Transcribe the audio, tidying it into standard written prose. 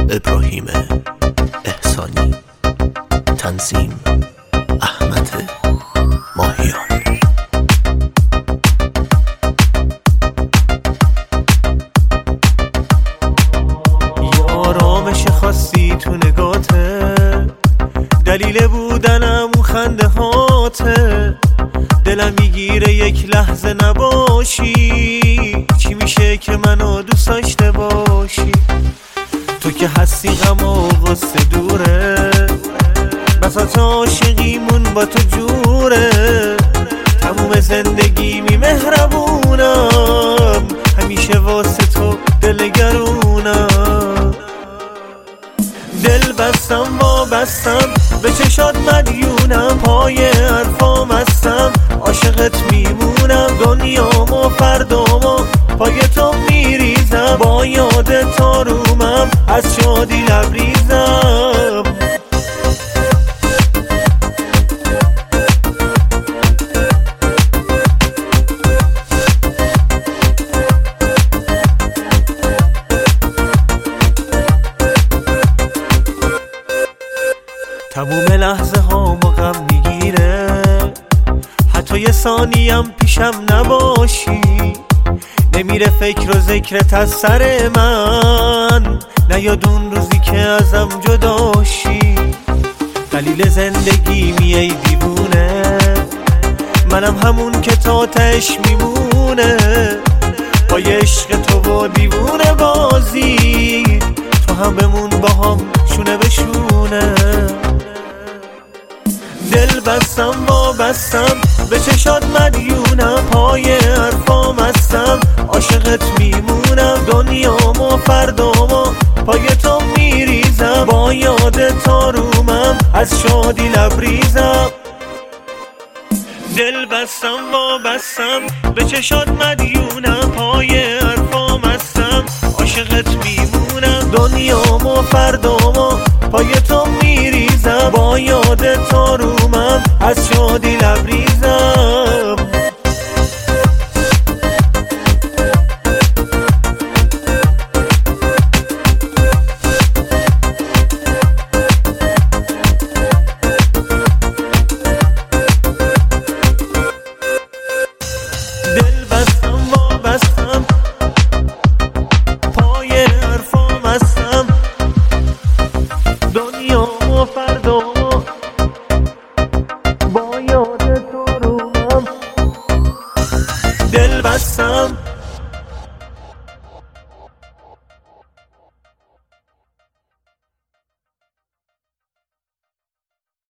ابراهیم احسانی، تنظیم احمد ماهیان. یه آرامش خاصی تو نگاته، دلیل بودنم اون خنده هاته. دلم میگیره یک لحظه نباشی، چی میشه که منو دوست داشته باشی؟ تو که هستی غم و غصه دوره، بساط عاشقیمون با تو جوره. تموم زندگیمی مهربونم، همیشه واسه تو دلگرونم. دل بستم وابستم به چشات مدیونم، پای حرفام هستم عاشقت میمونم. دنیامو فردامو پای تو میریزم، با یادت آرومم از شادی لبریزم. تموم لحظه ها غم میگیره، حتی یه ثانیم پیشم نباشی. نمیره فکر و ذکرت از سر من، نیاد اون روزی که ازم جداشی. دلیل زندگی ای دیوونه، منم همون که تا تهش میمونه. با عشق تو و دیوونه بازی، تو هم بمون با هم شونه به شونه. دل بستم وابستم به چشات مدیونم، پای حرفام هستم عاشقت میمونم. دنیامو فردامو پای تو میریزم، با یادت آرومم از شادی لبریزم. دل بستم وابستم به چشات مدیونم، پای حرفام هستم عاشقت میمونم. دنیامو فردامو